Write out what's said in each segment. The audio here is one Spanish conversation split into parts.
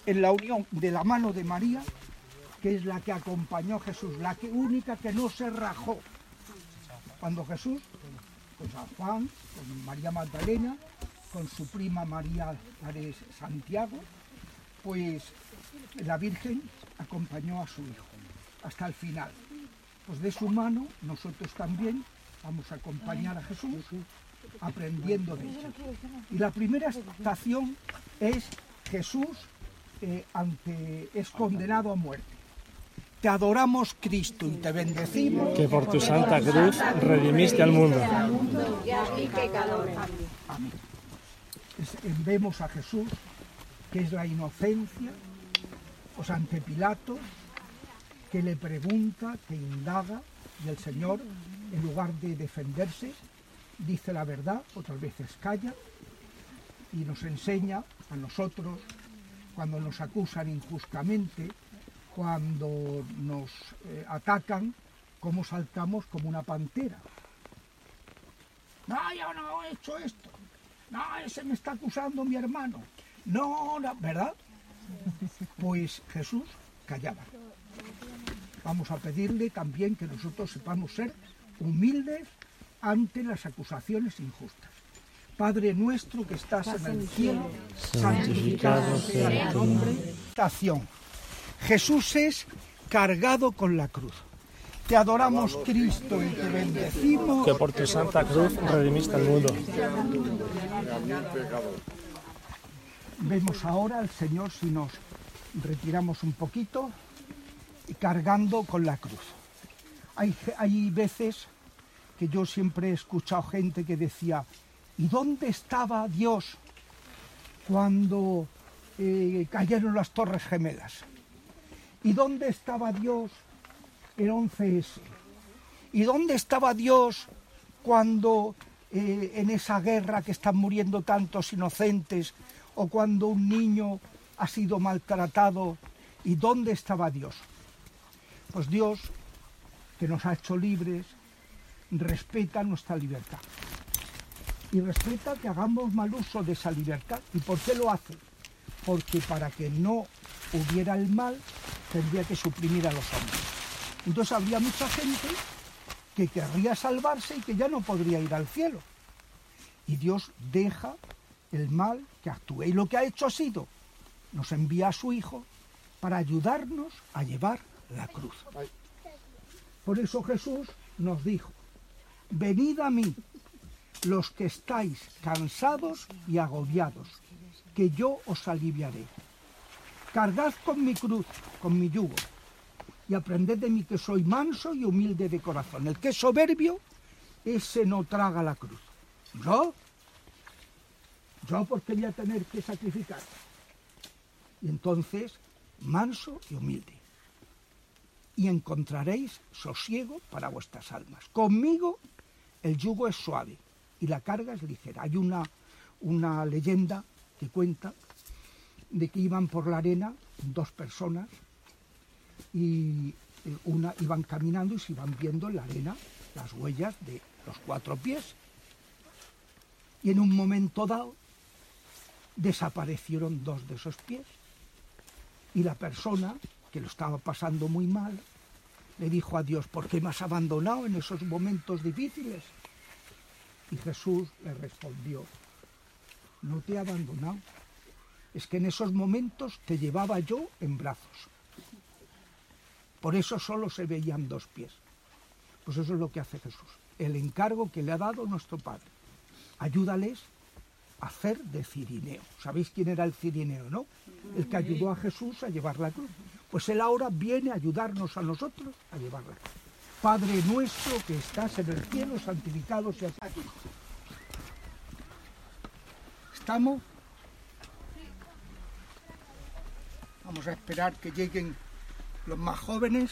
en la unión de la mano de María, que es la que acompañó a Jesús, la única que no se rajó. Cuando Jesús, con San Juan, con María Magdalena, con su prima María de Santiago, pues la Virgen acompañó a su hijo hasta el final. Pues de su mano nosotros también vamos a acompañar a Jesús aprendiendo de ella. Y la primera estación es Jesús es condenado a muerte. Te adoramos, Cristo, y te bendecimos. Que por tu santa cruz redimiste al mundo. Amén. Vemos a Jesús, que es la inocencia, pues ante Pilato, que le pregunta, que indaga, y el Señor, en lugar de defenderse, dice la verdad, otras veces calla, y nos enseña a nosotros, cuando nos acusan injustamente, cuando nos atacan, cómo saltamos como una pantera. No, yo no he hecho esto. No, ese me está acusando mi hermano. No, ¿verdad? Pues Jesús callaba. Vamos a pedirle también que nosotros sepamos ser humildes ante las acusaciones injustas. Padre nuestro que estás en el cielo, santificado sea tu nombre. Estación. Jesús es cargado con la cruz. Te adoramos, Cristo, y te bendecimos. Que por tu santa cruz redimiste al mundo. Vemos ahora al Señor, si nos retiramos un poquito, cargando con la cruz. Hay veces que yo siempre he escuchado gente que decía, ¿y dónde estaba Dios cuando cayeron las Torres Gemelas? ¿Y dónde estaba Dios el 11S? ¿Y dónde estaba Dios cuando en esa guerra que están muriendo tantos inocentes, o cuando un niño ha sido maltratado? ¿Y dónde estaba Dios? Pues Dios, que nos ha hecho libres, respeta nuestra libertad. Y respeta que hagamos mal uso de esa libertad. ¿Y por qué lo hace? Porque para que no hubiera el mal, tendría que suprimir a los hombres. Entonces habría mucha gente que querría salvarse y que ya no podría ir al cielo. Y Dios deja el mal que actúe. Y lo que ha hecho ha sido, nos envía a su Hijo para ayudarnos a llevar la cruz. Por eso Jesús nos dijo, venid a mí, los que estáis cansados y agobiados, que yo os aliviaré. Cargad con mi cruz, con mi yugo, y aprended de mí que soy manso y humilde de corazón. El que es soberbio, ese no traga la cruz. ¿Yo porque voy a tener que sacrificar. Y entonces, manso y humilde. Y encontraréis sosiego para vuestras almas. Conmigo el yugo es suave y la carga es ligera. Hay una leyenda que cuenta de que iban por la arena dos personas y iban caminando y se iban viendo en la arena las huellas de los 4 pies. Y en un momento dado desaparecieron 2 de esos pies. Y la persona, que lo estaba pasando muy mal, le dijo a Dios, ¿por qué me has abandonado en esos momentos difíciles? Y Jesús le respondió, no te he abandonado, es que en esos momentos te llevaba yo en brazos. Por eso solo se veían 2 pies. Pues eso es lo que hace Jesús, el encargo que le ha dado nuestro Padre. Ayúdales a hacer de cirineo. ¿Sabéis quién era el cirineo, no? El que ayudó a Jesús a llevar la cruz. Pues él ahora viene a ayudarnos a nosotros a llevar la cruz. Padre nuestro que estás en el cielo, santificado sea tu nombre. ¿Estamos? Vamos a esperar que lleguen los más jóvenes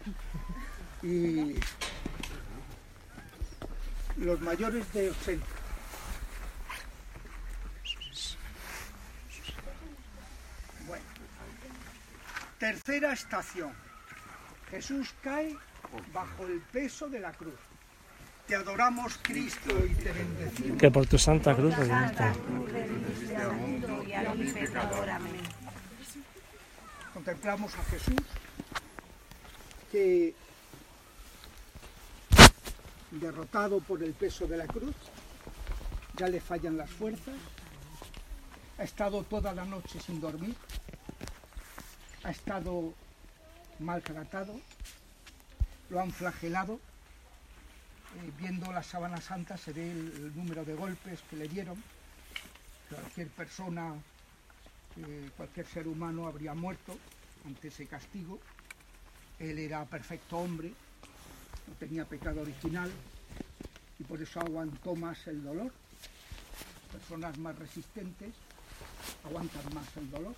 y los mayores de 80. Bueno, tercera estación. Jesús cae bajo el peso de la cruz. Te adoramos, Cristo, y te bendecimos. Que por tu santa cruz redimiste. contemplamos a Jesús que, derrotado por el peso de la cruz, ya le fallan las fuerzas, ha estado toda la noche sin dormir, ha estado maltratado, lo han flagelado. Viendo la sábana santa se ve el número de golpes que le dieron. Cualquier persona, cualquier ser humano habría muerto ante ese castigo. Él era perfecto hombre, no tenía pecado original y por eso aguantó más el dolor. Personas más resistentes aguantan más el dolor.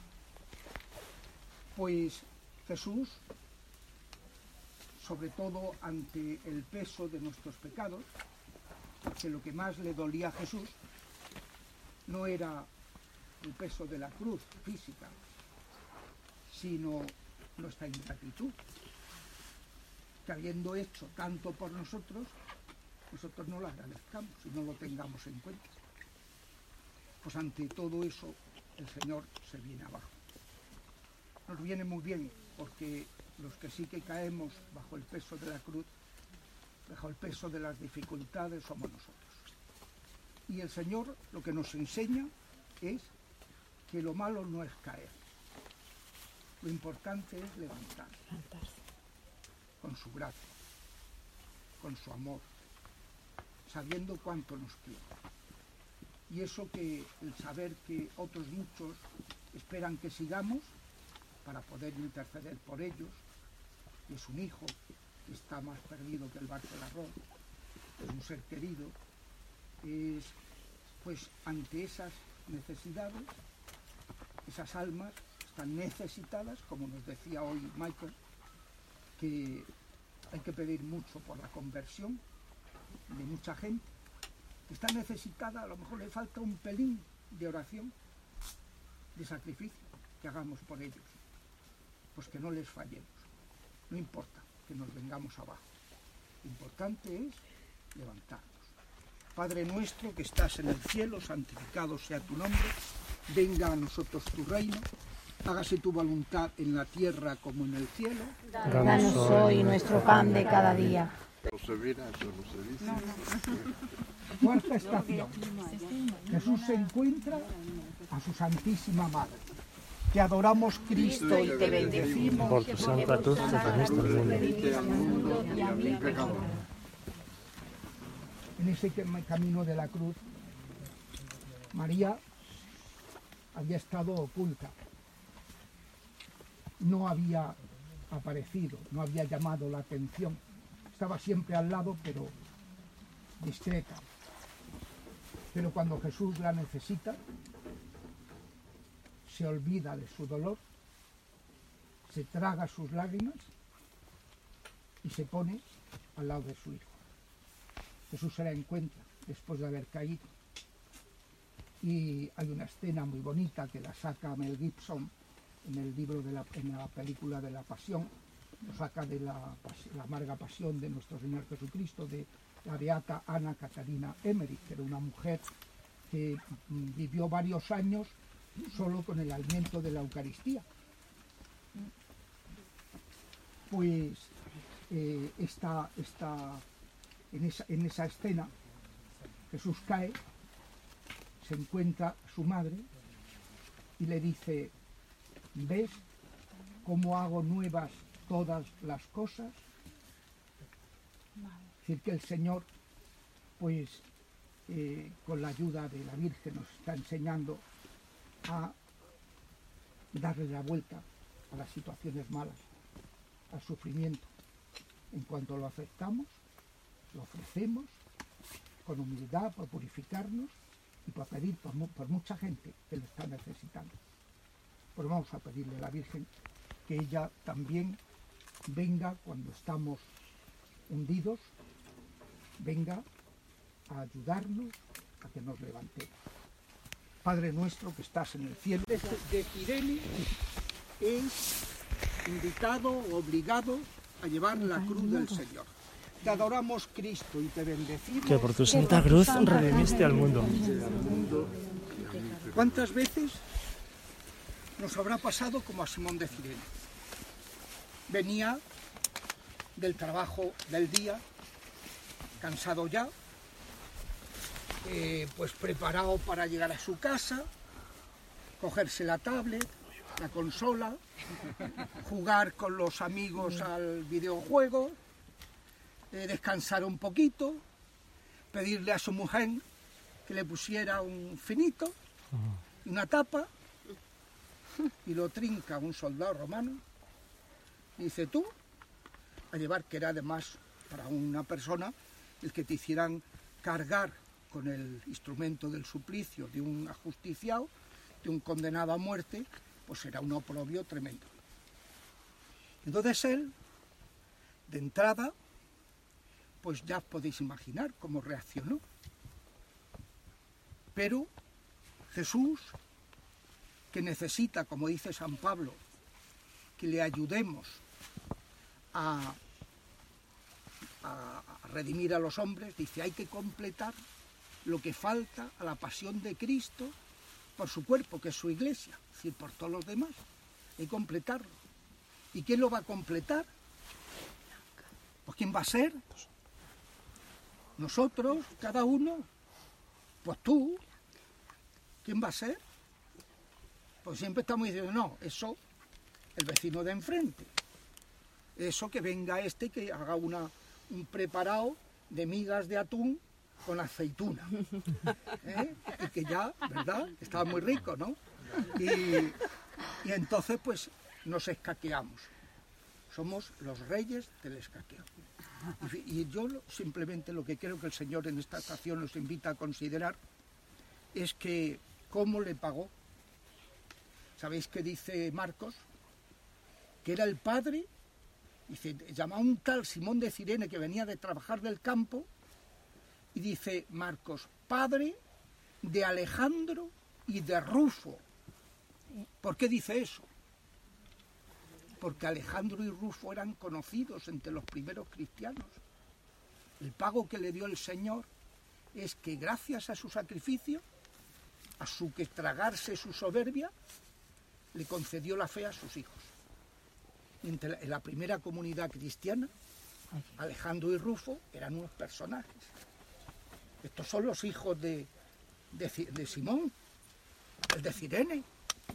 Pues Jesús, sobre todo ante el peso de nuestros pecados, porque lo que más le dolía a Jesús no era el peso de la cruz física, sino nuestra ingratitud, que habiendo hecho tanto por nosotros, nosotros no lo agradezcamos y no lo tengamos en cuenta. Pues ante todo eso el Señor se viene abajo. Nos viene muy bien porque los que sí que caemos bajo el peso de la cruz, bajo el peso de las dificultades, somos nosotros. Y el Señor lo que nos enseña es que lo malo no es caer. Lo importante es levantarse con su gracia, con su amor, sabiendo cuánto nos quiere. Y eso que el saber que otros muchos esperan que sigamos para poder interceder por ellos, y es un hijo que está más perdido que el barco del arroz, es un ser querido, es pues ante esas necesidades, esas almas están necesitadas, como nos decía hoy Michael, que hay que pedir mucho por la conversión de mucha gente, que está necesitada, a lo mejor le falta un pelín de oración, de sacrificio, que hagamos por ellos. Pues que no les fallemos, no importa que nos vengamos abajo, lo importante es levantarnos. Padre nuestro que estás en el cielo, santificado sea tu nombre, venga a nosotros tu reino, hágase tu voluntad en la tierra como en el cielo. Danos hoy nuestro pan de cada día. Cuarta estación, Jesús se encuentra a su Santísima Madre. Te adoramos, Cristo, y te bendecimos. Por tu santa cruz redimiste al mundo. En ese camino de la cruz, María había estado oculta. No había aparecido, no había llamado la atención. Estaba siempre al lado, pero discreta. Pero cuando Jesús la necesita, se olvida de su dolor, se traga sus lágrimas y se pone al lado de su hijo. Jesús se la encuentra después de haber caído. Y hay una escena muy bonita que la saca Mel Gibson en el libro en la película de la Pasión, lo saca de la amarga pasión de nuestro Señor Jesucristo, de la beata Ana Catarina Emmerich, que era una mujer que vivió varios años solo con el alimento de la Eucaristía. Pues en esa escena Jesús cae, se encuentra a su madre y le dice: ¿ves cómo hago nuevas todas las cosas? Es decir, que el Señor, pues con la ayuda de la Virgen, nos está enseñando a darle la vuelta a las situaciones malas, al sufrimiento. En cuanto lo aceptamos, lo ofrecemos con humildad para purificarnos y para pedir por mucha gente que lo está necesitando. Pues vamos a pedirle a la Virgen que ella también venga cuando estamos hundidos, venga a ayudarnos a que nos levantemos. Padre nuestro que estás en el cielo. De Cirene es invitado, obligado a llevar la cruz del Señor. Te adoramos, Cristo, y te bendecimos. Que por tu santa cruz redimiste al mundo. ¿Cuántas veces nos habrá pasado como a Simón de Cirene. Venía del trabajo del día, cansado ya, pues preparado para llegar a su casa, cogerse la tablet, la consola, jugar con los amigos al videojuego, descansar un poquito, pedirle a su mujer que le pusiera un finito y una tapa, y lo trinca un soldado romano y dice: tú, a llevar, que era además para una persona el que te hicieran cargar con el instrumento del suplicio de un ajusticiado, de un condenado a muerte, pues era un oprobio tremendo. Entonces él, de entrada, pues ya podéis imaginar cómo reaccionó. Pero Jesús, que necesita, como dice San Pablo, que le ayudemos a redimir a los hombres, dice: hay que completar lo que falta a la pasión de Cristo por su cuerpo, que es su iglesia, es decir, por todos los demás. Hay que completarlo. ¿Y quién lo va a completar? Pues ¿quién va a ser? Nosotros, cada uno. Pues tú. ¿Quién va a ser? Pues siempre estamos diciendo: no, eso, el vecino de enfrente. Eso, que venga este, que haga un preparado de migas de atún con aceituna, y que ya, ¿verdad?, estaba muy rico, ¿no? Y entonces pues nos escaqueamos, somos los reyes del escaqueo. Y yo simplemente lo que creo que el Señor en esta estación nos invita a considerar es que cómo le pagó. ¿Sabéis qué dice Marcos? Que era el padre, dice, llamaba a un tal Simón de Cirene que venía de trabajar del campo, y dice Marcos: padre de Alejandro y de Rufo. ¿Por qué dice eso? Porque Alejandro y Rufo eran conocidos entre los primeros cristianos. El pago que le dio el Señor es que gracias a su sacrificio, a su que tragarse su soberbia, le concedió la fe a sus hijos. En la primera comunidad cristiana, Alejandro y Rufo eran unos personajes. Estos son los hijos de Simón, el de Cirene,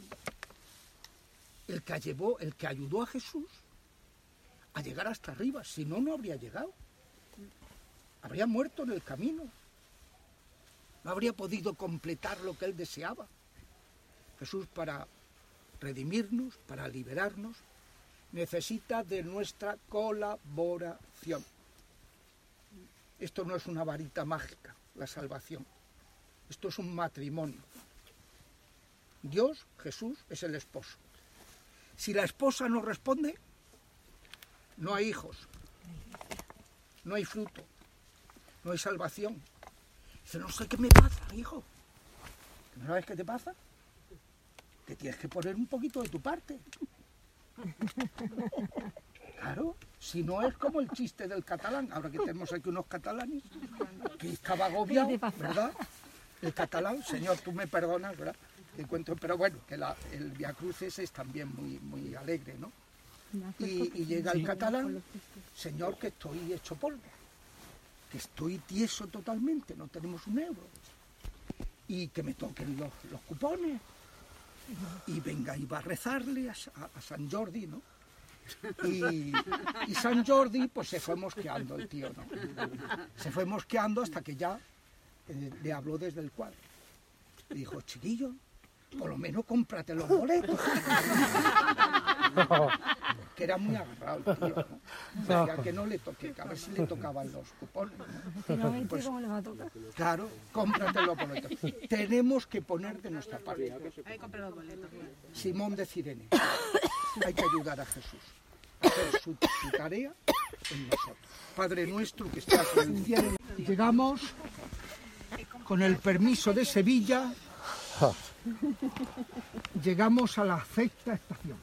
el que ayudó a Jesús a llegar hasta arriba. Si no, no habría llegado. Habría muerto en el camino. No habría podido completar lo que él deseaba. Jesús, para redimirnos, para liberarnos, necesita de nuestra colaboración. Esto no es una varita mágica, la salvación. Esto es un matrimonio. Dios, Jesús, es el esposo. Si la esposa no responde, no hay hijos, no hay fruto, no hay salvación. Dice: no sé qué me pasa, hijo. ¿No sabes qué te pasa? Que tienes que poner un poquito de tu parte. Claro, si no es como el chiste del catalán, ahora que tenemos aquí unos catalanes, que estaba agobiado, ¿verdad? El catalán: Señor, tú me perdonas, ¿verdad? Te cuento, pero bueno, que el Via Crucis es también muy, muy alegre, ¿no? Y llega el catalán: Señor, que estoy hecho polvo, que estoy tieso totalmente, no tenemos un euro, y que me toquen los cupones, y venga, y va a rezarle a San Jordi, ¿no? Y San Jordi pues se fue mosqueando el tío, ¿no? Se fue mosqueando hasta que ya le habló desde el cuadro. Le dijo: chiquillo, por lo menos cómprate los boletos. Que era muy agarrado el tío, ¿no? Decía que no le toque, que a ver si le tocaban los cupones, ¿no? Pues, ¿cómo le va a tocar? Claro, cómprate los boletos. Tenemos que poner de nuestra parte. Hay que comprar los boletos. Simón de Cirene. Hay que ayudar a Jesús a hacer su tarea en nosotros. Padre nuestro que estás en el cielo. Llegamos, con el permiso de Sevilla, llegamos a la sexta estación.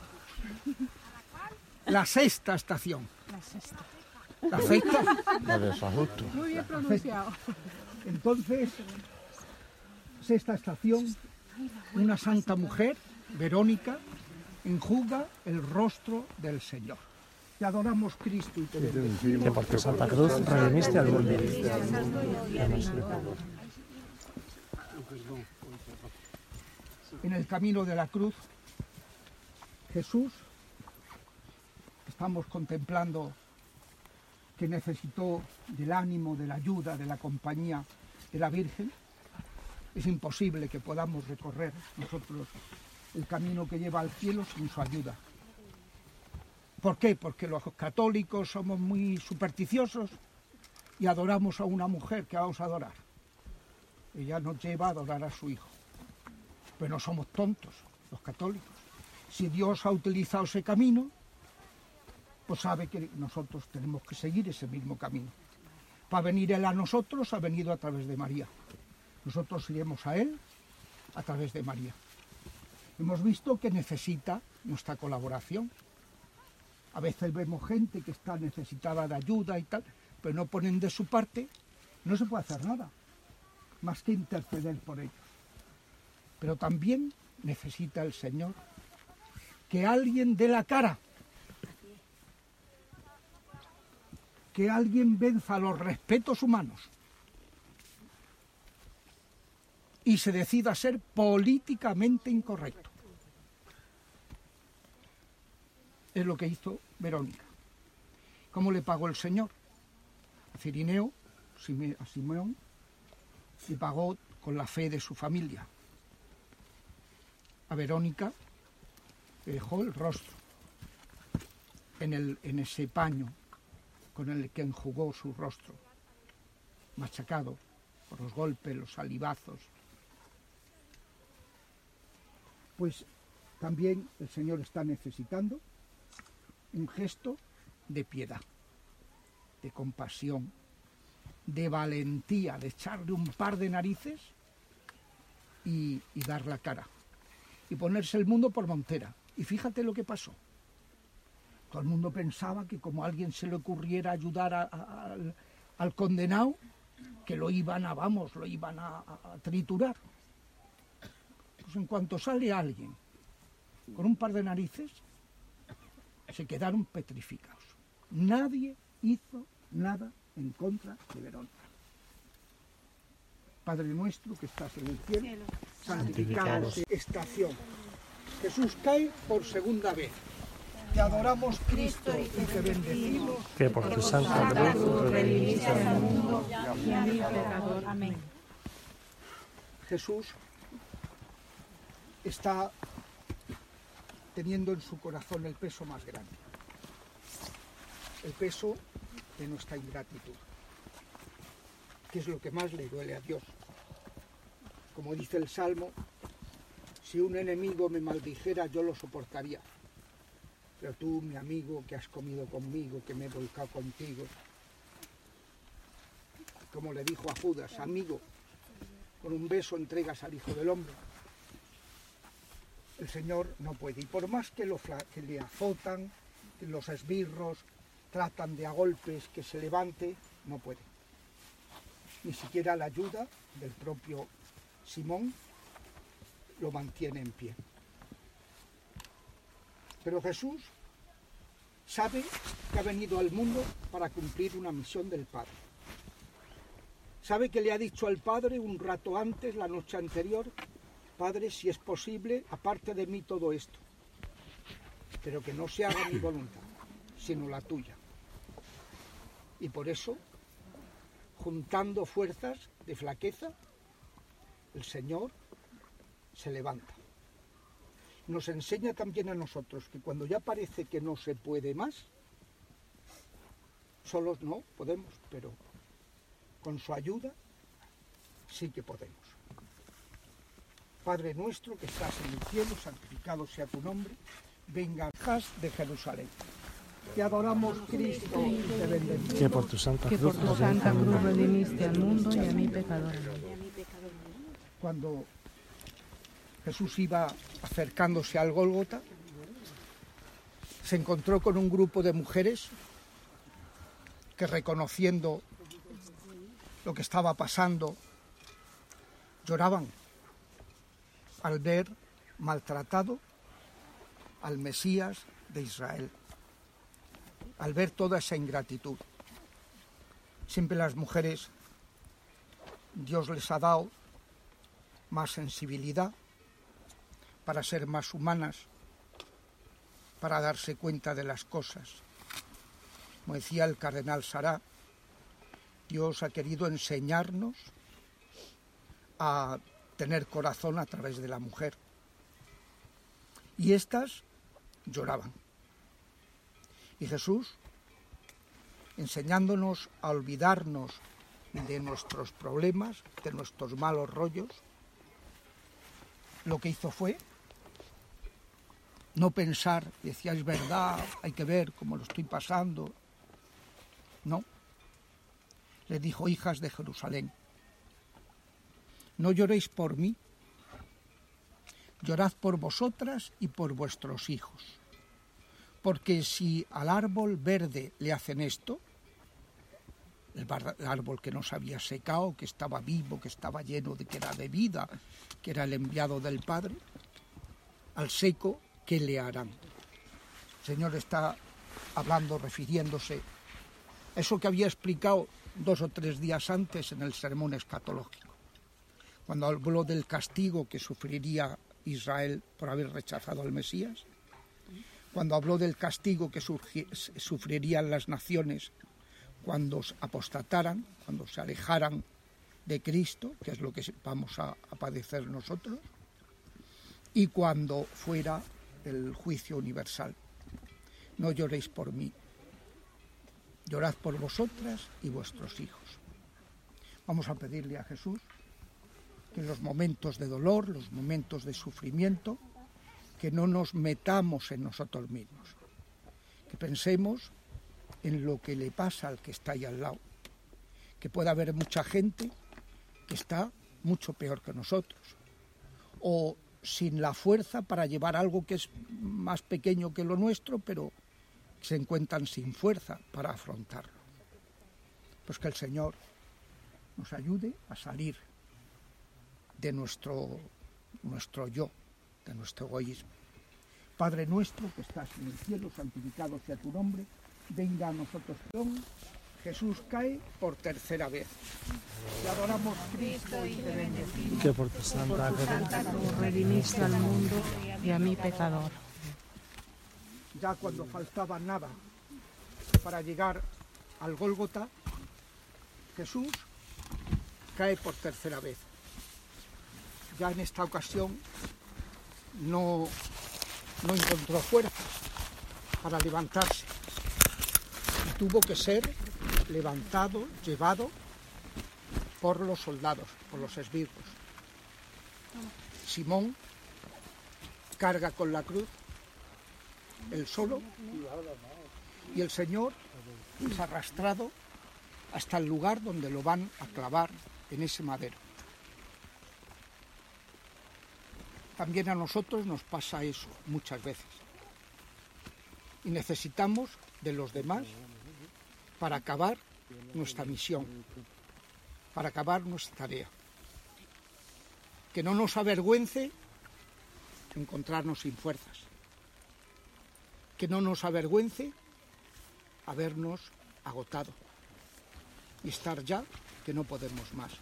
La sexta estación. La sexta. Muy bien pronunciado. Entonces, sexta estación, una santa mujer Verónica enjuga el rostro del Señor. Te adoramos, Cristo, y te bendecimos. Que por tu Santa Cruz redimiste al mundo. En el camino de la cruz, Jesús, estamos contemplando que necesitó del ánimo, de la ayuda, de la compañía de la Virgen. Es imposible que podamos recorrer nosotros el camino que lleva al cielo sin su ayuda. ¿Por qué? Porque los católicos somos muy supersticiosos y adoramos a una mujer que vamos a adorar. Ella nos lleva a adorar a su hijo. Pero no somos tontos, los católicos. Si Dios ha utilizado ese camino, pues sabe que nosotros tenemos que seguir ese mismo camino. Para venir Él a nosotros, ha venido a través de María. Nosotros iremos a Él a través de María. Hemos visto que necesita nuestra colaboración. A veces vemos gente que está necesitada de ayuda y tal, pero no ponen de su parte, no se puede hacer nada, más que interceder por ellos. Pero también necesita el Señor que alguien dé la cara, que alguien venza los respetos humanos y se decida a ser políticamente incorrecto. Es lo que hizo Verónica. ¿Cómo le pagó el Señor? A Cirineo, a Simeón, le pagó con la fe de su familia. A Verónica le dejó el rostro en ese paño con el que enjugó su rostro, machacado por los golpes, los salivazos. Pues también el Señor está necesitando un gesto de piedad, de compasión, de valentía, de echarle un par de narices y dar la cara. Y ponerse el mundo por montera. Y fíjate lo que pasó. Todo el mundo pensaba que como a alguien se le ocurriera ayudar al condenado, que lo iban a triturar. Pues en cuanto sale alguien con un par de narices, se quedaron petrificados. Nadie hizo nada en contra de Verónica. Padre nuestro que estás en el cielo, santificado sea esta acción. Jesús cae por segunda vez. Te adoramos, Cristo, y te bendecimos. Que por tu Santa Cruz redimiste al mundo y a mí pecador. Amén. Jesús está teniendo en su corazón el peso más grande, el peso de nuestra ingratitud, que es lo que más le duele a Dios. Como dice el Salmo, si un enemigo me maldijera, yo lo soportaría, pero tú, mi amigo, que has comido conmigo, que me he volcado contigo, como le dijo a Judas, amigo, con un beso entregas al Hijo del Hombre. El Señor no puede, y por más que le azotan, que los esbirros tratan de a golpes que se levante, no puede. Ni siquiera la ayuda del propio Simón lo mantiene en pie. Pero Jesús sabe que ha venido al mundo para cumplir una misión del Padre. Sabe que le ha dicho al Padre un rato antes, la noche anterior, Padre, si es posible, aparte de mí todo esto, pero que no se haga mi voluntad, sino la tuya. Y por eso, juntando fuerzas de flaqueza, el Señor se levanta. Nos enseña también a nosotros que cuando ya parece que no se puede más, solos no podemos, pero con su ayuda sí que podemos. Padre nuestro que estás en el cielo, santificado sea tu nombre, venga haz de Jerusalén. Te adoramos, Cristo, y te bendecimos. que por tu Santa Que por tu Santa Cruz redimiste al mundo y a mí pecador. Cuando Jesús iba acercándose al Gólgota, se encontró con un grupo de mujeres que, reconociendo lo que estaba pasando, lloraban al ver maltratado al Mesías de Israel, al ver toda esa ingratitud. Siempre las mujeres, Dios les ha dado más sensibilidad para ser más humanas, para darse cuenta de las cosas. Como decía el cardenal Sará, Dios ha querido enseñarnos a tener corazón a través de la mujer. Y estas lloraban. Y Jesús, enseñándonos a olvidarnos de nuestros problemas, de nuestros malos rollos, lo que hizo fue no pensar, decía, es verdad, hay que ver cómo lo estoy pasando. No. Les dijo, hijas de Jerusalén, no lloréis por mí, llorad por vosotras y por vuestros hijos. Porque si al árbol verde le hacen esto, el árbol que no se había secado, que estaba vivo, que estaba lleno de que era de vida, que era el enviado del Padre, al seco, ¿qué le harán? El Señor está hablando, refiriéndose a eso que había explicado 2 o 3 días antes en el sermón escatológico, cuando habló del castigo que sufriría Israel por haber rechazado al Mesías, cuando habló del castigo que sufrirían las naciones cuando apostataran, cuando se alejaran de Cristo, que es lo que vamos a padecer nosotros, y cuando fuera el juicio universal. No lloréis por mí, llorad por vosotras y vuestros hijos. Vamos a pedirle a Jesús que en los momentos de dolor, los momentos de sufrimiento, que no nos metamos en nosotros mismos, que pensemos en lo que le pasa al que está ahí al lado, que puede haber mucha gente que está mucho peor que nosotros, o sin la fuerza para llevar algo que es más pequeño que lo nuestro, pero se encuentran sin fuerza para afrontarlo. Pues que el Señor nos ayude a salir de nuestro yo, de nuestro egoísmo. Padre nuestro que estás en el cielo, santificado sea tu nombre, venga a nosotros tu reino. Jesús cae por 3ª vez. Te adoramos, Cristo, y te bendecimos. Que por tu santa Tú redimiste al mundo y a mi pecador. Ya cuando faltaba nada para llegar al Gólgota, Jesús cae por 3ª vez. Ya en esta ocasión no encontró fuerzas para levantarse y tuvo que ser levantado, llevado por los soldados, por los esbirros. Simón carga con la cruz, él solo, y el Señor es arrastrado hasta el lugar donde lo van a clavar en ese madero. También a nosotros nos pasa eso muchas veces. Y necesitamos de los demás para acabar nuestra misión, para acabar nuestra tarea. Que no nos avergüence encontrarnos sin fuerzas. Que no nos avergüence habernos agotado y estar ya que no podemos más.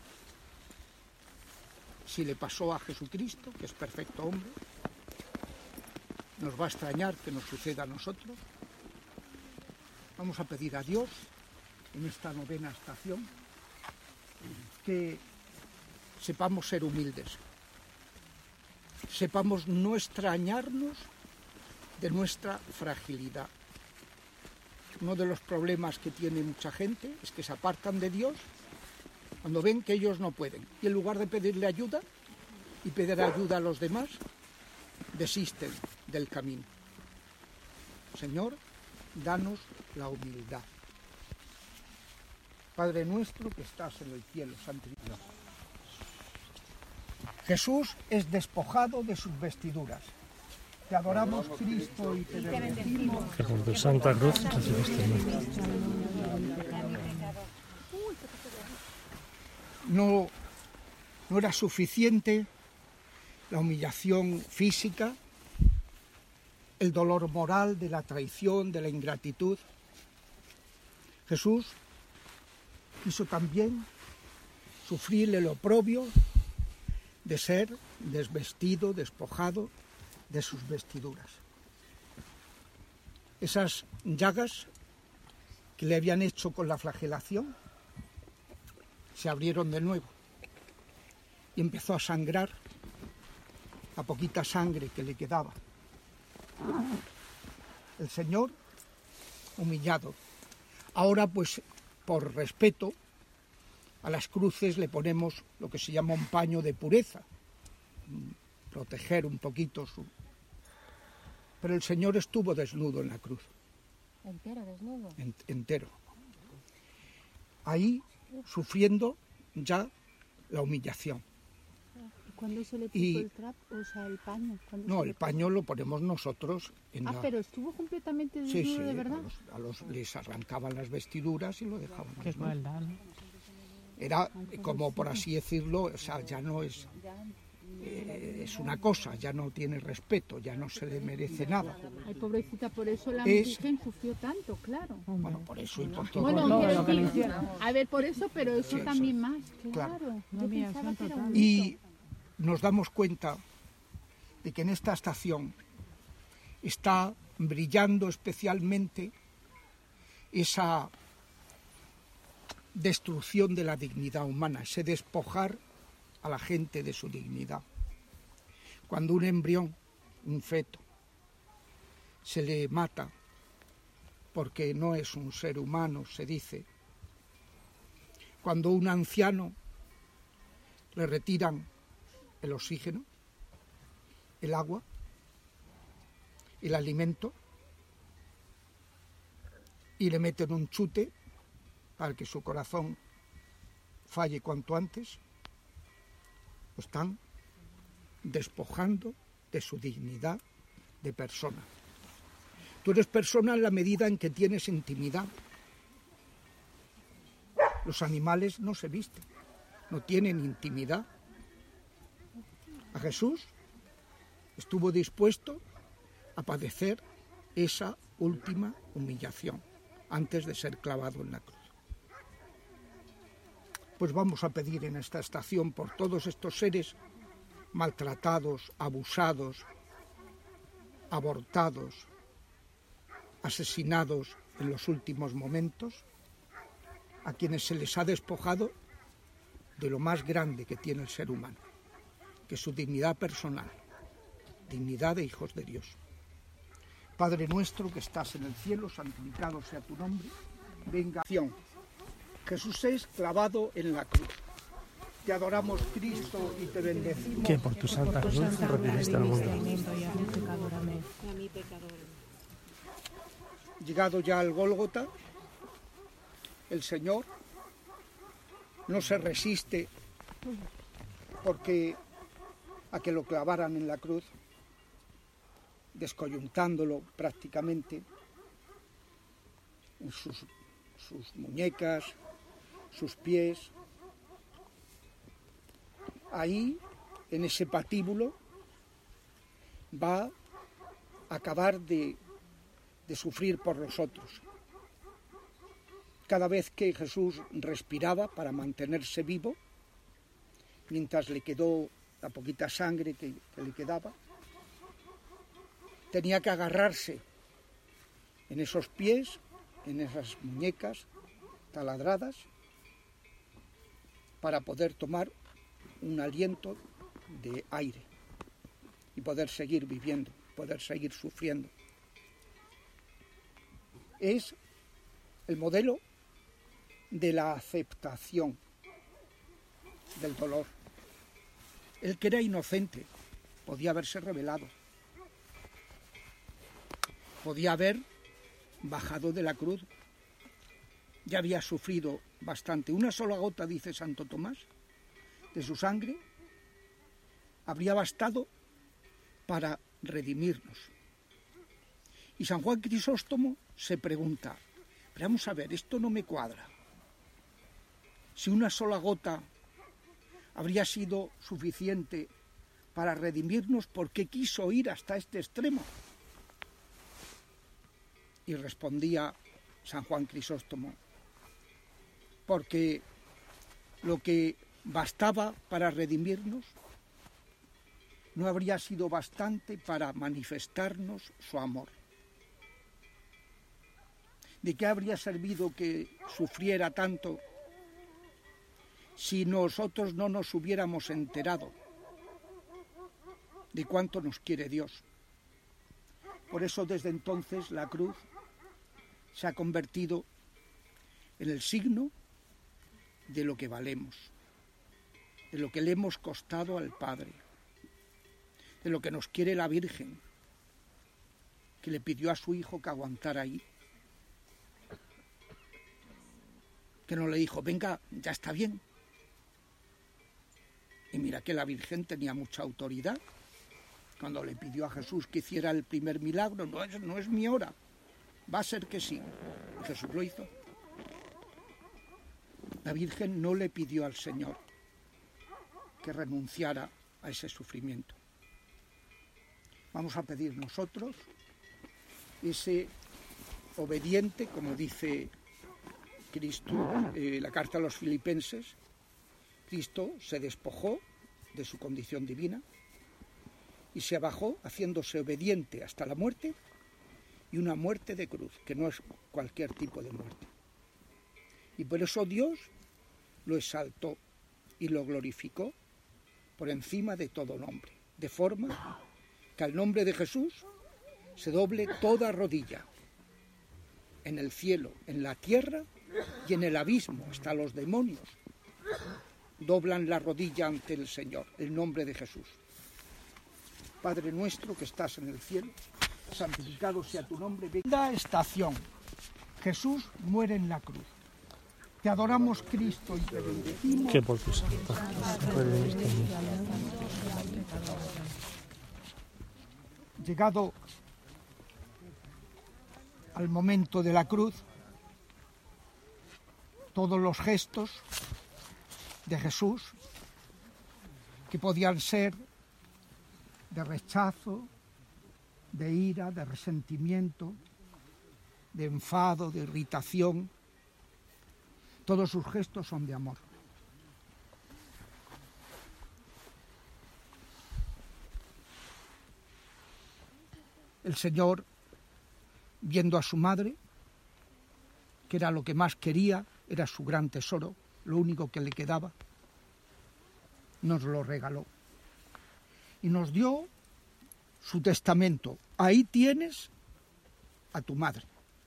Si le pasó a Jesucristo, que es perfecto hombre, nos va a extrañar que nos suceda a nosotros. Vamos a pedir a Dios en esta 9ª estación que sepamos ser humildes, sepamos no extrañarnos de nuestra fragilidad. Uno de los problemas que tiene mucha gente es que se apartan de Dios cuando ven que ellos no pueden. Y en lugar de pedirle ayuda y pedir ayuda a los demás, desisten del camino. Señor, danos la humildad. Padre nuestro que estás en el cielo, santificado. Jesús es despojado de sus vestiduras. Te adoramos, Cristo, y te bendecimos. Que por tu santa cruz recibiste el mundo. No era suficiente la humillación física, el dolor moral de la traición, de la ingratitud. Jesús quiso también sufrir el oprobio de ser desvestido, despojado de sus vestiduras. Esas llagas que le habían hecho con la flagelación se abrieron de nuevo y empezó a sangrar la poquita sangre que le quedaba. El Señor humillado. Ahora, pues, por respeto a las cruces le ponemos lo que se llama un paño de pureza, proteger un poquito su... Pero el Señor estuvo desnudo en la cruz. Entero, desnudo. Entero. Ahí, sufriendo ya la humillación. ¿Cuándo se le puso el trapo, o sea, el paño? No, el paño lo ponemos nosotros en la... pero estuvo completamente desnudo, Sí, de verdad. les arrancaban las vestiduras y lo dejaban. Qué crueldad, ¿no? Era como, por así decirlo, o sea, ya no es... es una cosa, ya no tiene respeto, ya no se le merece nada. Ay, pobrecita, por eso la Virgen sufrió tanto, claro. Bueno, por eso y por todo. Bueno, todo quiero lo que le decir, hicieron. a ver, por eso, pero eso Sí, también eso. más, claro. Yo Humillación pensaba que era un total. mito. Y nos damos cuenta de que en esta estación está brillando especialmente esa destrucción de la dignidad humana, ese despojar a la gente de su dignidad. Cuando un embrión, un feto, se le mata porque no es un ser humano, se dice. Cuando un anciano le retiran el oxígeno, el agua, el alimento, y le meten un chute para que su corazón falle cuanto antes, lo están despojando de su dignidad de persona. Tú eres persona en la medida en que tienes intimidad. Los animales no se visten, no tienen intimidad. A Jesús estuvo dispuesto a padecer esa última humillación antes de ser clavado en la cruz. Pues vamos a pedir en esta estación por todos estos seres maltratados, abusados, abortados, asesinados en los últimos momentos, a quienes se les ha despojado de lo más grande que tiene el ser humano, que es su dignidad personal, dignidad de hijos de Dios. Padre nuestro que estás en el cielo, santificado sea tu nombre, venga. Jesús es clavado en la cruz. Te adoramos, Cristo, y te bendecimos. Que por tu santa cruz redimiste al mundo. Y a mi pecador, amén. Llegado ya al Gólgota, el Señor no se resiste porque a que lo clavaran en la cruz, descoyuntándolo prácticamente en sus muñecas, sus pies. Ahí, en ese patíbulo, va a acabar de sufrir por los otros. Cada vez que Jesús respiraba para mantenerse vivo, mientras le quedó la poquita sangre que le quedaba, tenía que agarrarse en esos pies, en esas muñecas taladradas, para poder tomar un aliento de aire y poder seguir viviendo, poder seguir sufriendo. Es el modelo de la aceptación del dolor. Él, que era inocente, podía haberse rebelado, podía haber bajado de la cruz. Ya había sufrido bastante. Una sola gota, dice Santo Tomás, de su sangre habría bastado para redimirnos. Y San Juan Crisóstomo se pregunta, pero vamos a ver, esto no me cuadra. Si una sola gota habría sido suficiente para redimirnos, ¿por qué quiso ir hasta este extremo? Y respondía San Juan Crisóstomo, porque lo que bastaba para redimirnos no habría sido bastante para manifestarnos su amor. ¿De qué habría servido que sufriera tanto si nosotros no nos hubiéramos enterado de cuánto nos quiere Dios? Por eso desde entonces la cruz se ha convertido en el signo de lo que valemos, de lo que le hemos costado al Padre, de lo que nos quiere la Virgen, que le pidió a su hijo que aguantara ahí, que no le dijo, venga, ya está bien. Y mira que la Virgen tenía mucha autoridad. Cuando le pidió a Jesús que hiciera el primer milagro, no es mi hora, va a ser que sí. Y Jesús lo hizo. La Virgen no le pidió al Señor que renunciara a ese sufrimiento. Vamos a pedir nosotros ese obediente, como dice Cristo, la carta a los Filipenses. Cristo se despojó de su condición divina y se bajó haciéndose obediente hasta la muerte, y una muerte de cruz, que no es cualquier tipo de muerte. Y por eso Dios lo exaltó y lo glorificó por encima de todo nombre, de forma que al nombre de Jesús se doble toda rodilla, en el cielo, en la tierra y en el abismo. Hasta los demonios doblan la rodilla ante el Señor, el nombre de Jesús. Padre nuestro que estás en el cielo, santificado sea tu nombre. La estación. Jesús muere en la cruz. Te adoramos, Cristo, y te bendecimos. Que por tu santa Llegado al momento de la cruz, todos los gestos de Jesús, que podían ser de rechazo, de ira, de resentimiento, de enfado, de irritación, todos sus gestos son de amor. El Señor, viendo a su madre, que era lo que más quería, era su gran tesoro, lo único que le quedaba, nos lo regaló. Y nos dio su testamento. Ahí tienes a tu madre.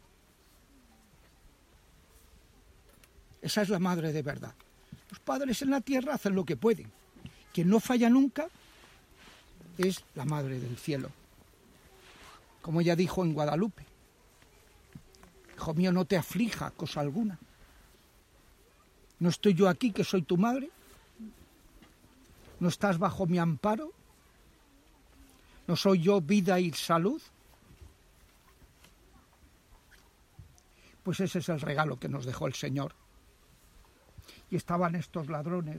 Esa es la madre de verdad. Los padres en la tierra hacen lo que pueden. Quien no falla nunca es la madre del cielo. Como ella dijo en Guadalupe: hijo mío, no te aflija cosa alguna. ¿No estoy yo aquí, que soy tu madre? ¿No estás bajo mi amparo? ¿No soy yo vida y salud? Pues ese es el regalo que nos dejó el Señor. Y estaban estos ladrones,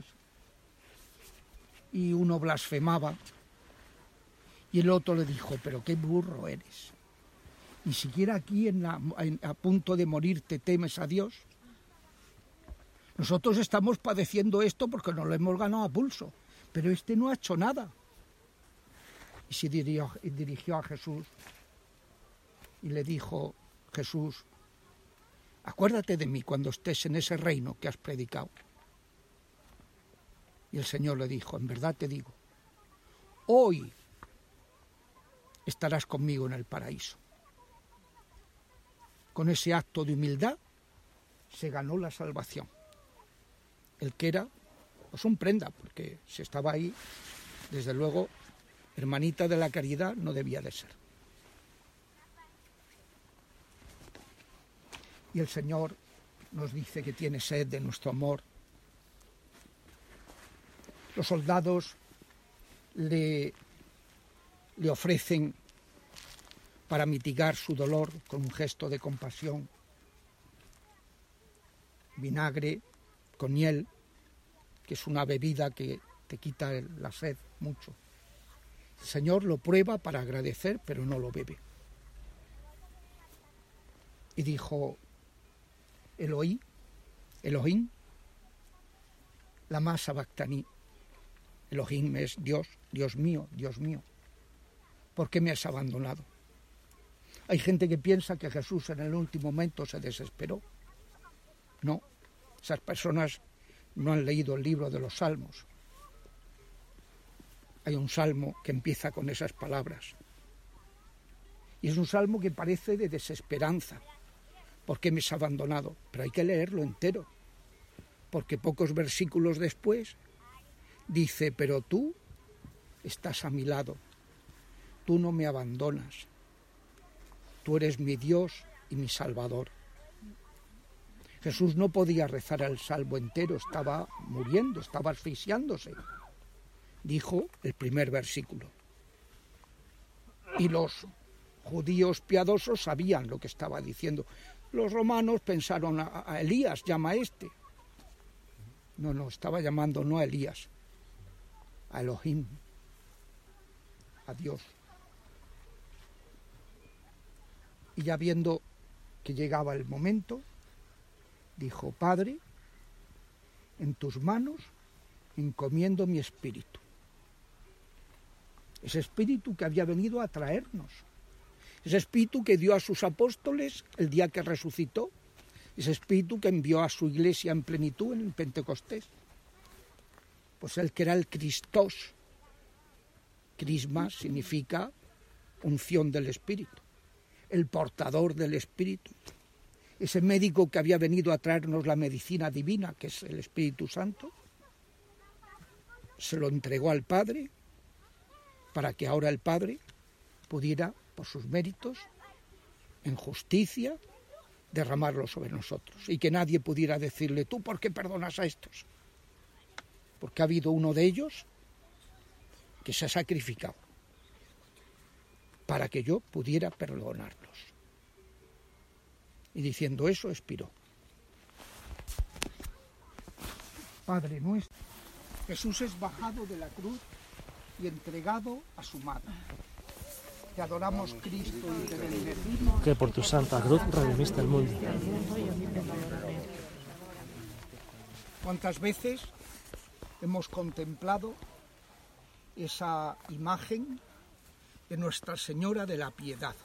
y uno blasfemaba, y el otro le dijo: pero qué burro eres. Ni siquiera aquí a punto de morir te temes a Dios. Nosotros estamos padeciendo esto porque nos lo hemos ganado a pulso, pero este no ha hecho nada. Y se dirigió a Jesús y le dijo: Jesús, acuérdate de mí cuando estés en ese reino que has predicado. Y el Señor le dijo: en verdad te digo, hoy estarás conmigo en el paraíso. Con ese acto de humildad se ganó la salvación. El que era, pues un prenda, porque si estaba ahí, desde luego, hermanita de la caridad no debía de ser. Y el Señor nos dice que tiene sed de nuestro amor. Los soldados le ofrecen, para mitigar su dolor, con un gesto de compasión, vinagre con hiel, que es una bebida que te quita la sed mucho. El Señor lo prueba para agradecer, pero no lo bebe. Y dijo, Elohim, lama sabactani. Elohim es Dios, Dios mío, ¿por qué me has abandonado? Hay gente que piensa que Jesús en el último momento se desesperó. No, esas personas no han leído el libro de los Salmos. Hay un salmo que empieza con esas palabras. Y es un salmo que parece de desesperanza. ¿Por qué me has abandonado? Pero hay que leerlo entero. Porque pocos versículos después dice, pero tú estás a mi lado. Tú no me abandonas. Tú eres mi Dios y mi Salvador. Jesús no podía rezar el salmo entero, estaba muriendo, estaba asfixiándose. Dijo el primer versículo. Y los judíos piadosos sabían lo que estaba diciendo. Los romanos pensaron, a Elías, llama a este. No, estaba llamando no a Elías, a Elohim, a Dios. Y ya viendo que llegaba el momento, dijo, Padre, en tus manos encomiendo mi espíritu. Ese espíritu que había venido a traernos. Ese espíritu que dio a sus apóstoles el día que resucitó. Ese espíritu que envió a su iglesia en plenitud en el Pentecostés. Pues el que era el Christos. Crisma significa unción del espíritu. El portador del espíritu. Ese médico que había venido a traernos la medicina divina, que es el Espíritu Santo, se lo entregó al Padre para que ahora el Padre pudiera, por sus méritos, en justicia, derramarlo sobre nosotros. Y que nadie pudiera decirle, ¿tú por qué perdonas a estos? Porque ha habido uno de ellos que se ha sacrificado para que yo pudiera perdonarlos. Y diciendo eso, expiró. Padre nuestro, Jesús es bajado de la cruz y entregado a su madre. Te adoramos, Cristo, y te bendecimos. Que por tu santa cruz redimiste el mundo. ¿Cuántas veces hemos contemplado esa imagen de Nuestra Señora de la Piedad?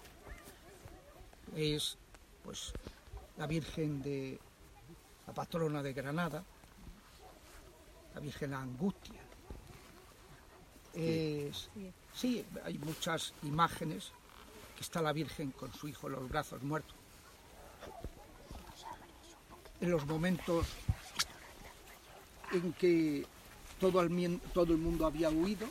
Es pues la Virgen de la patrona de Granada, la Virgen de la Angustia. Sí, hay muchas imágenes que está la Virgen con su hijo en los brazos muertos. En los momentos en que todo el mundo había huido,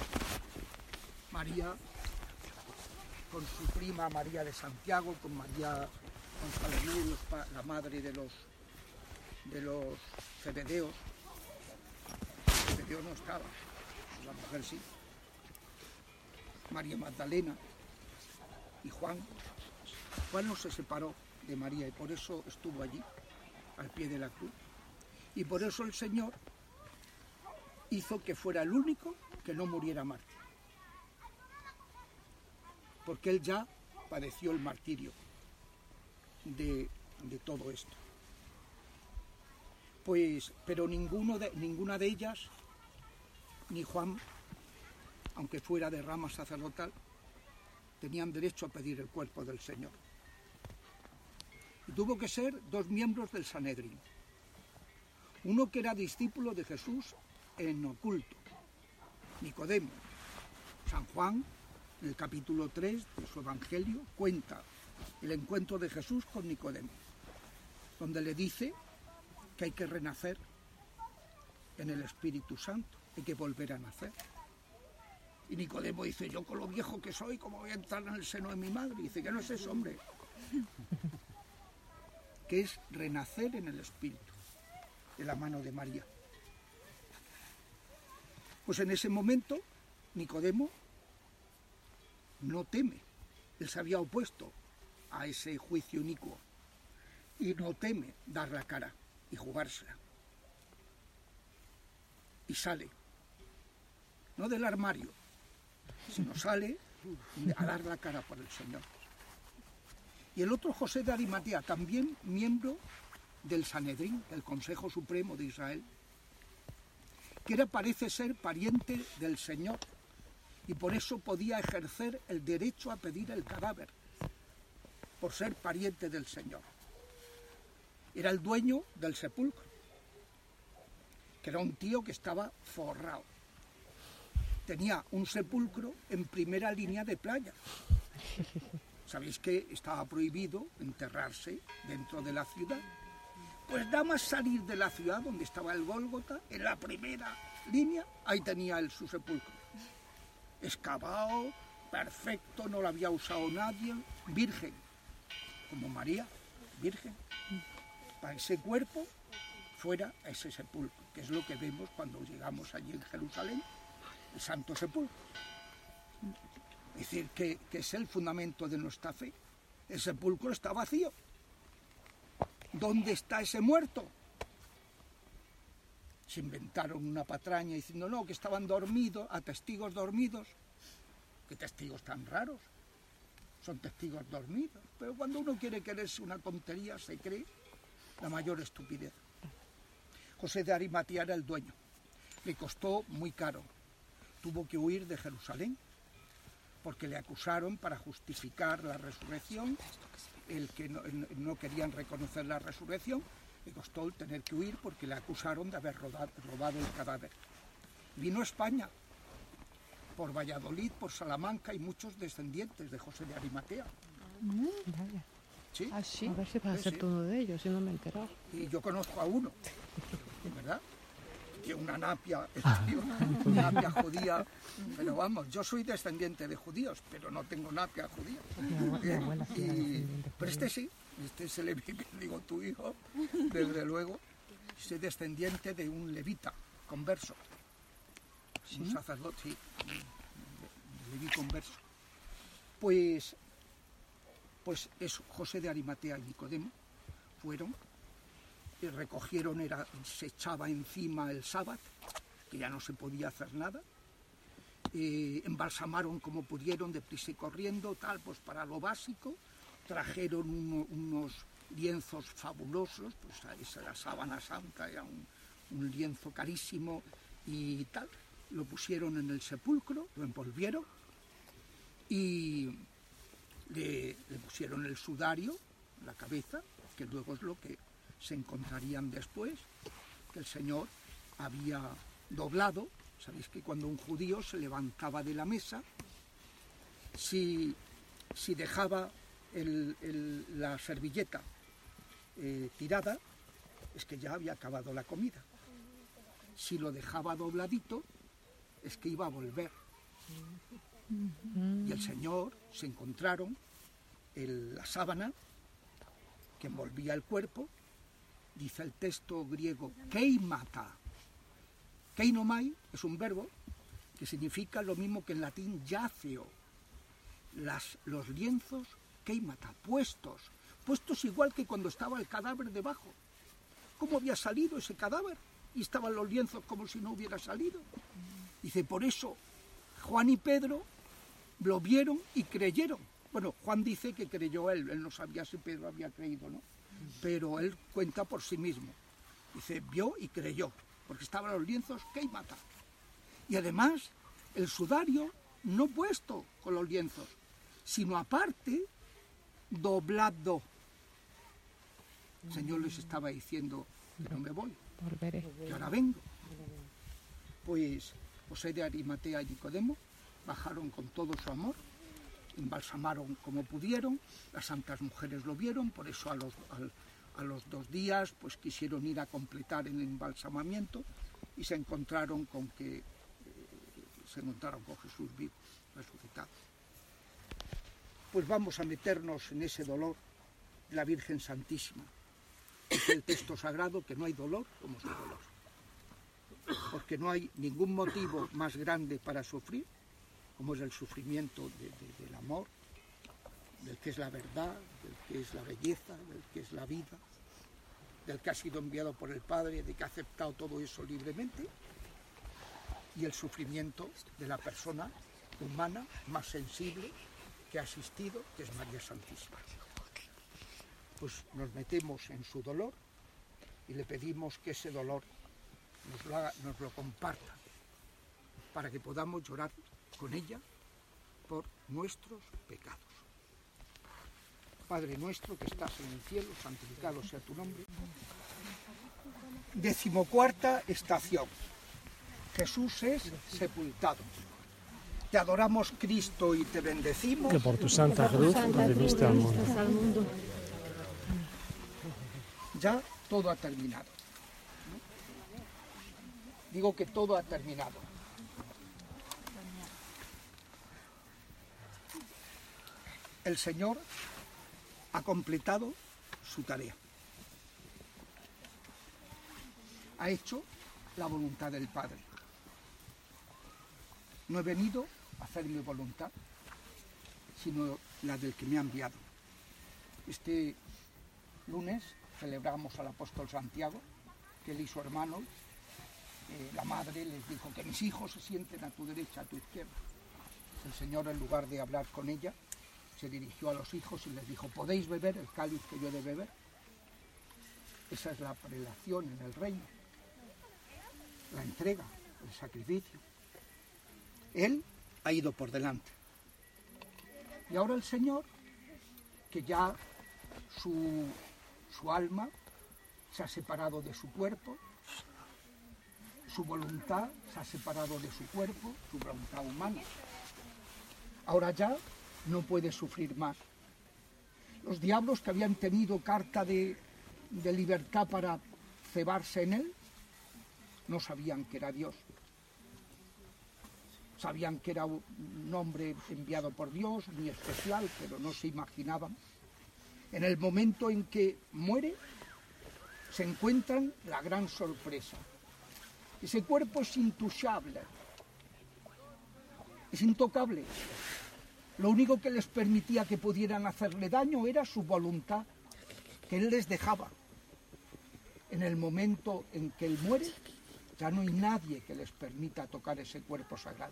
María con su prima María de Santiago, con María González, la madre de los Zebedeos. Zebedeo no estaba, la mujer sí. María Magdalena y Juan. Juan no se separó de María y por eso estuvo allí, al pie de la cruz. Y por eso el Señor hizo que fuera el único que no muriera mártir. Porque él ya padeció el martirio de todo esto. Pues, pero ninguna de ellas, ni Juan, aunque fuera de rama sacerdotal, tenían derecho a pedir el cuerpo del Señor. Y tuvo que ser 2 miembros del Sanedrín. Uno que era discípulo de Jesús en oculto, Nicodemo. San Juan, en el capítulo 3 de su Evangelio, cuenta el encuentro de Jesús con Nicodemo, donde le dice que hay que renacer en el Espíritu Santo, hay que volver a nacer. Y Nicodemo dice, yo con lo viejo que soy, ¿cómo voy a entrar en el seno de mi madre? Y dice, que no es eso, hombre. Que es renacer en el Espíritu, de la mano de María. Pues en ese momento, Nicodemo no teme. Él se había opuesto a ese juicio inicuo. Y no teme dar la cara y jugársela. Y sale, no del armario, sino sale a dar la cara por el Señor. Y el otro, José de Arimatea, también miembro del Sanedrín, del Consejo Supremo de Israel, que parece ser pariente del Señor, y por eso podía ejercer el derecho a pedir el cadáver, por ser pariente del Señor. Era el dueño del sepulcro, que era un tío que estaba forrado. Tenía un sepulcro en primera línea de playa. Sabéis que estaba prohibido enterrarse dentro de la ciudad. Pues nada más salir de la ciudad donde estaba el Gólgota, en la primera línea, ahí tenía él su sepulcro. Excavado, perfecto, no lo había usado nadie, virgen, como María, virgen. Para ese cuerpo fuera a ese sepulcro, que es lo que vemos cuando llegamos allí en Jerusalén, el Santo Sepulcro. Es decir, que es el fundamento de nuestra fe. El sepulcro está vacío. ¿Dónde está ese muerto? Se inventaron una patraña diciendo, no, que estaban dormidos, a testigos dormidos. ¿Qué testigos tan raros? Son testigos dormidos. Pero cuando uno quiere creerse una tontería, se cree la mayor estupidez. José de Arimatea era el dueño. Le costó muy caro. Tuvo que huir de Jerusalén porque le acusaron para justificar la resurrección, el que no querían reconocer la resurrección, le costó el tener que huir porque le acusaron de haber robado el cadáver. Vino a España, por Valladolid, por Salamanca, y muchos descendientes de José de Arimatea. Vaya. ¿Sí? A ver si vas a ser tú uno de ellos, si no me he enterado. Y yo conozco a uno, ¿verdad? Tiene una napia judía, pero vamos, yo soy descendiente de judíos, pero no tengo napia judía. Pero este sí, este es el levita, digo, tu hijo, desde luego, es descendiente de un levita, converso, un sacerdote, sí, leví converso. Pues eso, José de Arimatea y Nicodemo fueron, y recogieron, se echaba encima el sábado, que ya no se podía hacer nada, embalsamaron como pudieron, deprisa y corriendo, tal, pues para lo básico, trajeron unos lienzos fabulosos, pues esa la sábana santa, era un lienzo carísimo y tal, lo pusieron en el sepulcro, lo envolvieron y le pusieron el sudario en la cabeza, que luego es lo que se encontrarían después, que el Señor había doblado. Sabéis que cuando un judío se levantaba de la mesa, si dejaba la servilleta tirada, es que ya había acabado la comida. Si lo dejaba dobladito, es que iba a volver. Y el Señor se encontraron la sábana que envolvía el cuerpo. Dice el texto griego, keimata. Keinomai es un verbo que significa lo mismo que en latín yaceo. Los lienzos, keimata, puestos igual que cuando estaba el cadáver debajo. ¿Cómo había salido ese cadáver? Y estaban los lienzos como si no hubiera salido. Dice, por eso Juan y Pedro lo vieron y creyeron. Bueno, Juan dice que creyó él no sabía si Pedro había creído o no. Pero él cuenta por sí mismo. Dice, vio y creyó, porque estaban los lienzos keimata. Y además, el sudario no puesto con los lienzos, sino aparte, doblado. El Señor les estaba diciendo, que no me voy, que ahora vengo. Pues José de Arimatea y Nicodemo bajaron con todo su amor, embalsamaron como pudieron, las santas mujeres lo vieron, por eso a los 2 días pues quisieron ir a completar el embalsamamiento y se encontraron con Jesús vivo, resucitado. Pues vamos a meternos en ese dolor de la Virgen Santísima. Dice el texto sagrado que no hay dolor como su dolor, porque no hay ningún motivo más grande para sufrir como es el sufrimiento del amor, del que es la verdad, del que es la belleza, del que es la vida, del que ha sido enviado por el Padre, de que ha aceptado todo eso libremente, y el sufrimiento de la persona humana más sensible que ha existido, que es María Santísima. Pues nos metemos en su dolor y le pedimos que ese dolor nos lo comparta, para que podamos llorar con ella por nuestros pecados. Padre nuestro que estás en el cielo, santificado sea tu nombre. 14ª estación. Jesús es sepultado. Te adoramos, Cristo, y te bendecimos. Que por tu santa cruz redimiste al mundo. Ya todo ha terminado. Digo que todo ha terminado. El Señor ha completado su tarea. Ha hecho la voluntad del Padre. No he venido a hacer mi voluntad, sino la del que me ha enviado. Este lunes celebramos al apóstol Santiago, que él y su hermano, la madre les dijo que mis hijos se sienten a tu derecha, a tu izquierda. El Señor, en lugar de hablar con ella, se dirigió a los hijos y les dijo: ¿podéis beber el cáliz que yo he de beber? Esa es la prelación en el reino, la entrega, el sacrificio. Él ha ido por delante. Y ahora el Señor, que ya su alma se ha separado de su cuerpo, su voluntad se ha separado de su cuerpo, su voluntad humana. Ahora ya no puede sufrir más. Los diablos que habían tenido carta de libertad para cebarse en él, no sabían que era Dios. Sabían que era un hombre enviado por Dios, muy especial, pero no se imaginaban. En el momento en que muere, se encuentran la gran sorpresa. Ese cuerpo es intouchable, es intocable. Lo único que les permitía que pudieran hacerle daño era su voluntad, que él les dejaba. En el momento en que él muere, ya no hay nadie que les permita tocar ese cuerpo sagrado.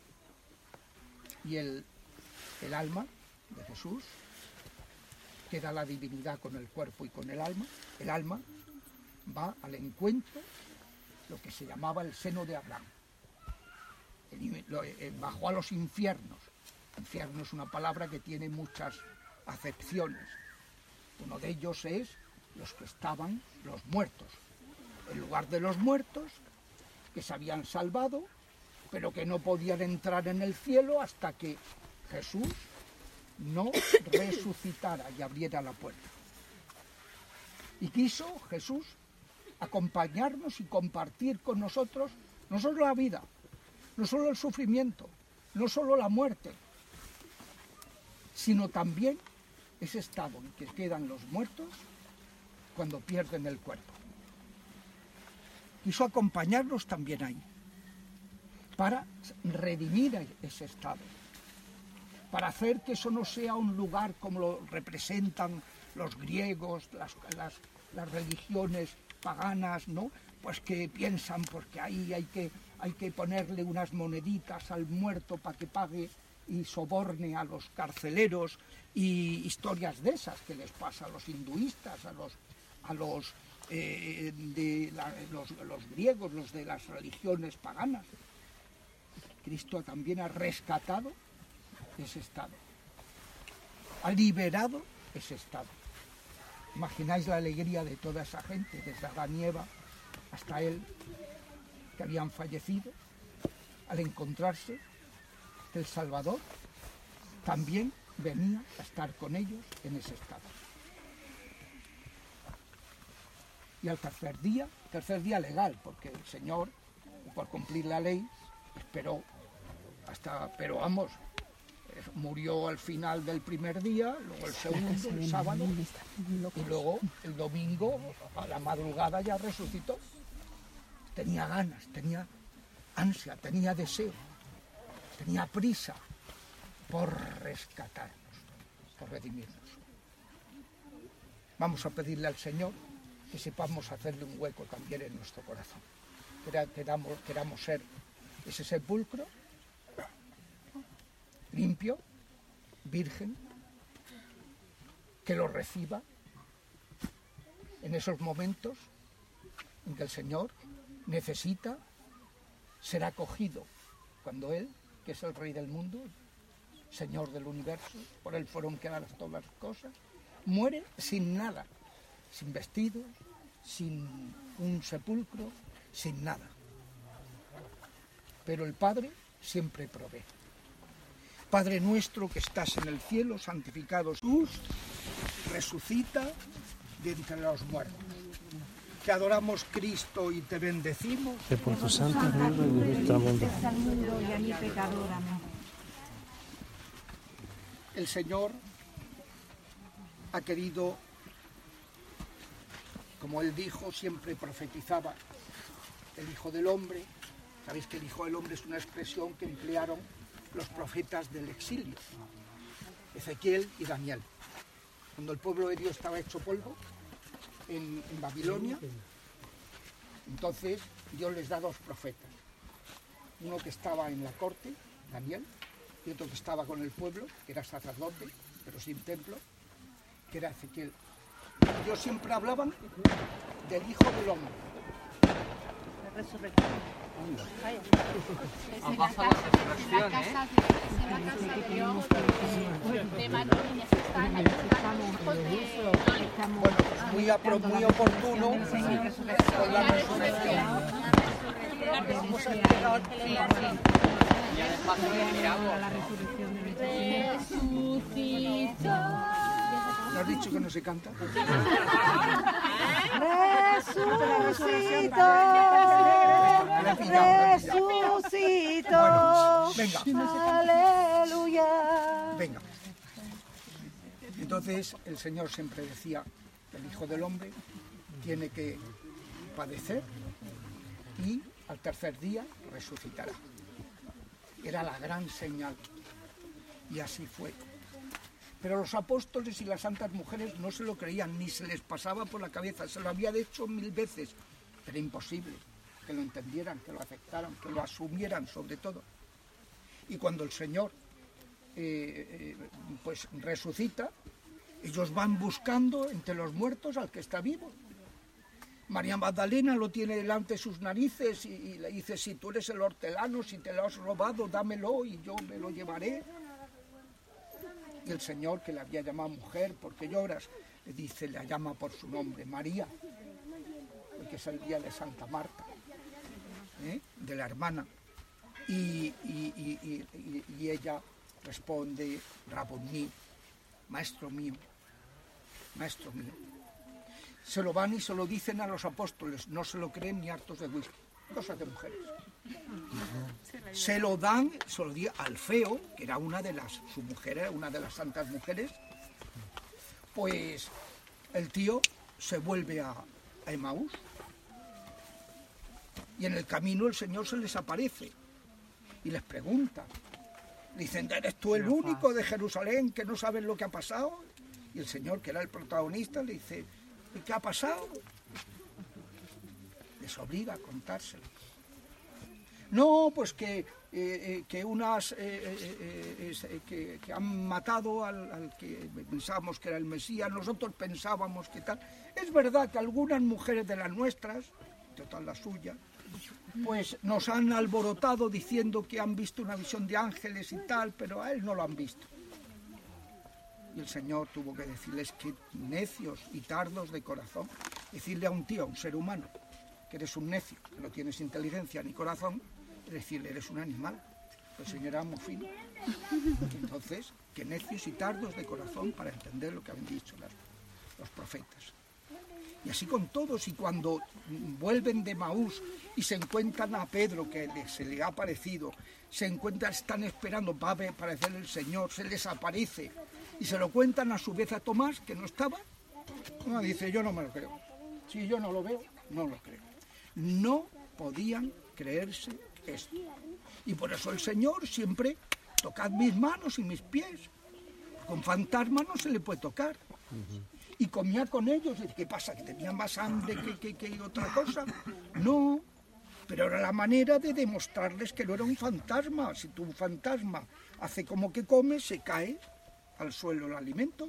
Y el alma de Jesús, queda la divinidad con el cuerpo y con el alma va al encuentro, lo que se llamaba el seno de Abraham. Bajó a los infiernos. Infierno es una palabra que tiene muchas acepciones. Uno de ellos es los que estaban los muertos. En lugar de los muertos, que se habían salvado, pero que no podían entrar en el cielo hasta que Jesús no resucitara y abriera la puerta. Y quiso Jesús acompañarnos y compartir con nosotros no solo la vida, no solo el sufrimiento, no solo la muerte, sino también ese estado en que quedan los muertos cuando pierden el cuerpo. Quiso acompañarnos también ahí, para redimir ese estado, para hacer que eso no sea un lugar como lo representan los griegos, las religiones paganas, ¿no? Pues que piensan porque ahí hay que ponerle unas moneditas al muerto para que pague y soborne a los carceleros, y historias de esas que les pasa a los hinduistas, a los griegos, los de las religiones paganas. Cristo también ha rescatado ese estado, ha liberado ese estado. Imagináis la alegría de toda esa gente, desde Adán y Eva hasta él, que habían fallecido, al encontrarse que el Salvador también venía a estar con ellos en ese estado. Y al tercer día legal, porque el Señor, por cumplir la ley, esperó pero vamos, murió al final del primer día, luego el segundo, el sábado, y luego el domingo a la madrugada ya resucitó. Tenía ganas, tenía ansia, tenía deseo, tenía prisa por rescatarnos, por redimirnos. Vamos a pedirle al Señor que sepamos hacerle un hueco también en nuestro corazón. Queramos ser ese sepulcro limpio, virgen, que lo reciba en esos momentos en que el Señor necesita ser acogido, cuando Él, que es el Rey del mundo, Señor del universo, por Él fueron creadas todas las cosas, muere sin nada, sin vestidos, sin un sepulcro, sin nada. Pero el Padre siempre provee. Padre nuestro que estás en el cielo, santificado Jesús, resucita de entre los muertos. Te adoramos, Cristo, y te bendecimos. Que por tu santa vida diviste al mundo. Al mundo y a mi pecador, amén. El Señor ha querido, como Él dijo, siempre profetizaba, el Hijo del Hombre. Sabéis que el Hijo del Hombre es una expresión que emplearon los profetas del exilio, Ezequiel y Daniel. Cuando el pueblo de Dios estaba hecho polvo en Babilonia, entonces Dios les da dos profetas. Uno que estaba en la corte, Daniel, y otro que estaba con el pueblo, que era sacerdote, pero sin templo, que era Ezequiel. Ellos siempre hablaban del Hijo del Hombre. La resurrección. Abajo la resurrección, de Manolín, Bueno, muy oportuno con la resurrección. Vamos a esperar. Resucitó. ¿No has dicho que no se canta? Resucitó. Venga. Aleluya. Venga. Entonces el Señor siempre decía que el Hijo del Hombre tiene que padecer y al tercer día resucitará. Era la gran señal. Y así fue. Pero los apóstoles y las santas mujeres no se lo creían, ni se les pasaba por la cabeza. Se lo había dicho 1000 veces, pero imposible que lo entendieran, que lo aceptaran, que lo asumieran sobre todo. Y cuando el Señor pues resucita, ellos van buscando entre los muertos al que está vivo. María Magdalena lo tiene delante de sus narices y le dice: si tú eres el hortelano, si te lo has robado, dámelo y yo me lo llevaré. Y el Señor, que le había llamado mujer, ¿por qué lloras?, le dice, la llama por su nombre, María, porque es el día de Santa Marta, de la hermana. Y ella responde, Raboni, maestro mío, maestro mío. Se lo van y se lo dicen a los apóstoles, no se lo creen ni hartos de whisky, cosas de mujeres. Se lo dan, se lo dio al Feo, que era su mujer era una de las santas mujeres. Pues el tío se vuelve a Emaús y en el camino el Señor se les aparece y les pregunta. Dicen, ¿eres tú el único de Jerusalén que no sabes lo que ha pasado? Y el Señor, que era el protagonista, le dice, ¿y qué ha pasado? Les obliga a contárselo. No, pues que unas que han matado al que pensábamos que era el Mesías, nosotros pensábamos que tal. Es verdad que algunas mujeres de las nuestras, total la suya, pues nos han alborotado diciendo que han visto una visión de ángeles y tal, pero a él no lo han visto. Y el Señor tuvo que decirles que necios y tardos de corazón. Decirle a un tío, a un ser humano, que eres un necio, que no tienes inteligencia ni corazón, es decirle, eres un animal. El Señor era muy fino. Entonces, que necios y tardos de corazón para entender lo que habían dicho los profetas. Y así con todos, y cuando vuelven de Emaús y se encuentran a Pedro, que se le ha aparecido, están esperando, va a aparecer el Señor, se les aparece, y se lo cuentan a su vez a Tomás, que no estaba, uno dice, yo no me lo creo. Si yo no lo veo, no lo creo. No podían creerse esto. Y por eso el Señor siempre, tocad mis manos y mis pies. Con fantasmas no se le puede tocar. Y comía con ellos. ¿Qué pasa? ¿Que tenía más hambre que otra cosa? No, Pero era la manera de demostrarles que no era un fantasma. Si tu fantasma hace como que come, se cae al suelo el alimento.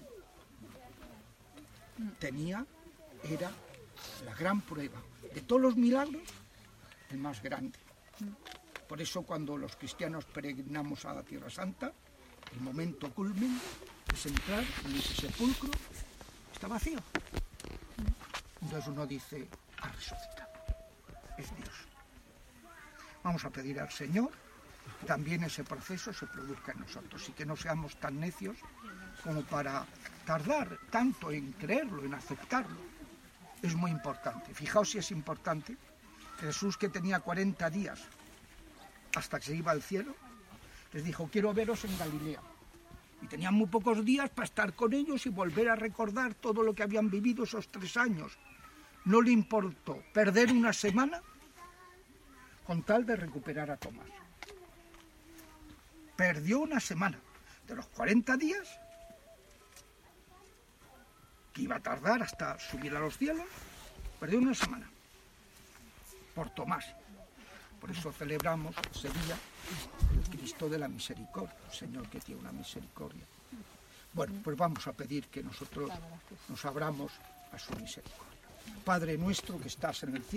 Era la gran prueba de todos los milagros, el más grande. Por eso cuando los cristianos peregrinamos a la Tierra Santa, el momento culmen es entrar en ese sepulcro, está vacío. Entonces uno dice, ha resucitado, es Dios. Vamos a pedir al Señor que también ese proceso se produzca en nosotros y que no seamos tan necios como para tardar tanto en creerlo, en aceptarlo. Es muy importante. Fijaos si es importante. Jesús, que tenía 40 días hasta que se iba al cielo, les dijo, quiero veros en Galilea. Y tenían muy pocos días para estar con ellos y volver a recordar todo lo que habían vivido esos 3 años. No le importó perder una semana con tal de recuperar a Tomás. Perdió una semana. De los 40 días, que iba a tardar hasta subir a los cielos, perdió una semana. Por Tomás. Por eso celebramos ese día el Cristo de la Misericordia, el Señor que tiene una misericordia. Bueno, pues vamos a pedir que nosotros nos abramos a su misericordia. Padre nuestro que estás en el cielo,